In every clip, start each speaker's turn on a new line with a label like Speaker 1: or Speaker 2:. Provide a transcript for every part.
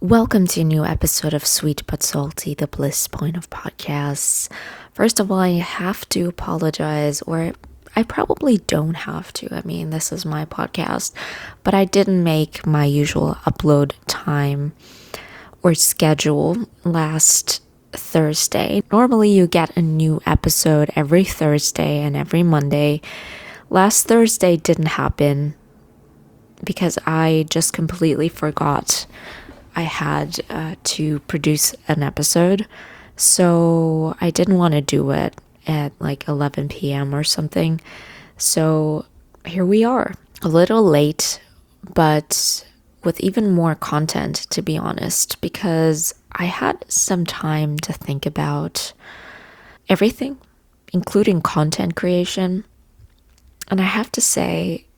Speaker 1: Welcome to a new episode of Sweet But Salty, the Bliss Point of Podcasts. First of all, I have to apologize, or I probably don't have to. I mean, this is my podcast, but I didn't make my usual upload time or schedule last Thursday. Normally, you get a new episode every Thursday and every Monday. Last Thursday didn't happen because I just completely forgot I had to produce an episode, so I didn't want to do it at like 11 p.m. or something. So here we are, a little late, but with even more content, to be honest, because I had some time to think about everything, including content creation. And I have to say,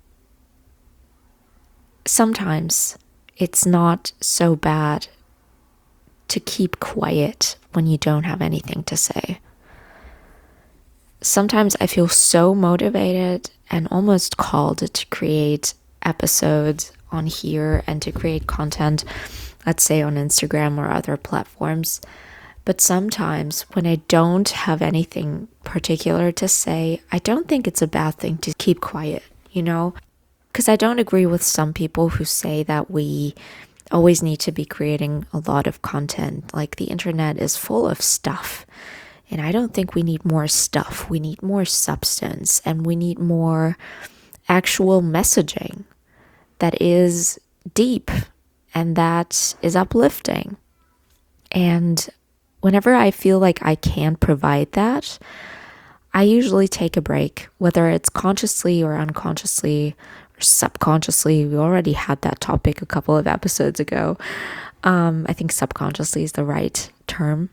Speaker 1: sometimes it's not so bad to keep quiet when you don't have anything to say. Sometimes I feel so motivated and almost called to create episodes on here and to create content, let's say on Instagram or other platforms. But sometimes when I don't have anything particular to say, I don't think it's a bad thing to keep quiet, you know? Because I don't agree with some people who say that we always need to be creating a lot of content. Like the internet is full of stuff. And I don't think we need more stuff. We need more substance and we need more actual messaging that is deep and that is uplifting. And whenever I feel like I can't provide that, I usually take a break, whether it's consciously or unconsciously or subconsciously. We already had that topic a couple of episodes ago. I think subconsciously is the right term.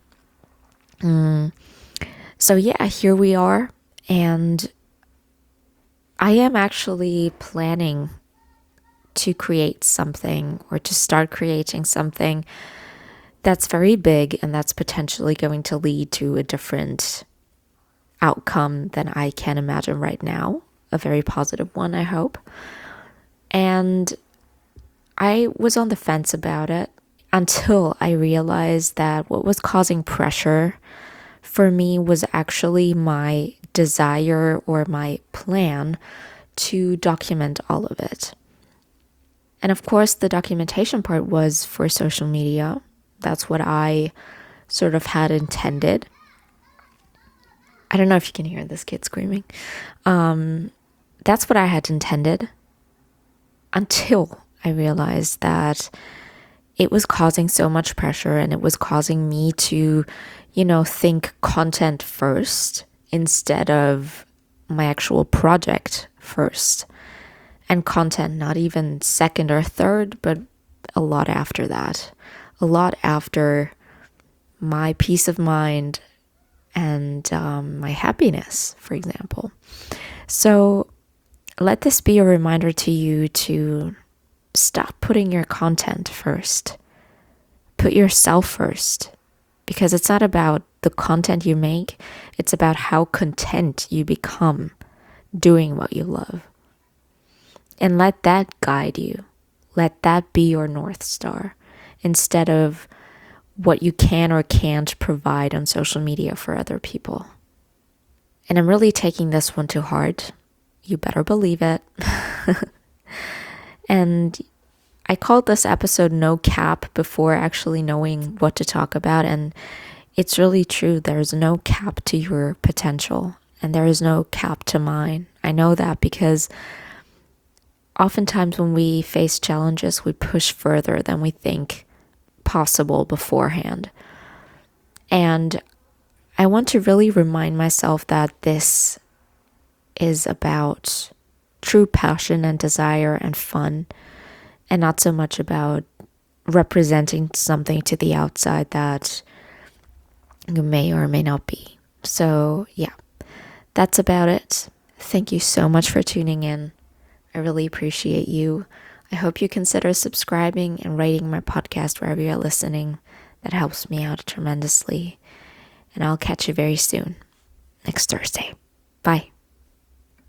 Speaker 1: So yeah, here we are. And I am actually planning to create something or to start creating something that's very big and that's potentially going to lead to a different outcome than I can imagine right now. A very positive one, I hope. And I was on the fence about it until I realized that what was causing pressure for me was actually my desire or my plan to document all of it. And of course, the documentation part was for social media. That's what I sort of had intended. I don't know if you can hear this kid screaming. That's what I had intended until I realized that it was causing so much pressure and it was causing me to, think content first instead of my actual project first. And content not even second or third, but a lot after that. A lot after my peace of mind and my happiness, for example. So let this be a reminder to you to stop putting your content first. Put yourself first, because it's not about the content you make. It's about how content you become doing what you love. And let that guide you. Let that be your North Star instead of what you can or can't provide on social media for other people. And I'm really taking this one to heart. You better believe it. And I called this episode No Cap before actually knowing what to talk about. And it's really true. There's no cap to your potential. And there is no cap to mine. I know that because oftentimes when we face challenges, we push further than we think possible beforehand. And I want to really remind myself that this is about true passion and desire and fun, and not so much about representing something to the outside that you may or may not be. So yeah, that's about it. Thank you so much for tuning in. I really appreciate you. I hope you consider subscribing and rating my podcast wherever you're listening. That helps me out tremendously. And I'll catch you very soon, next Thursday. Bye.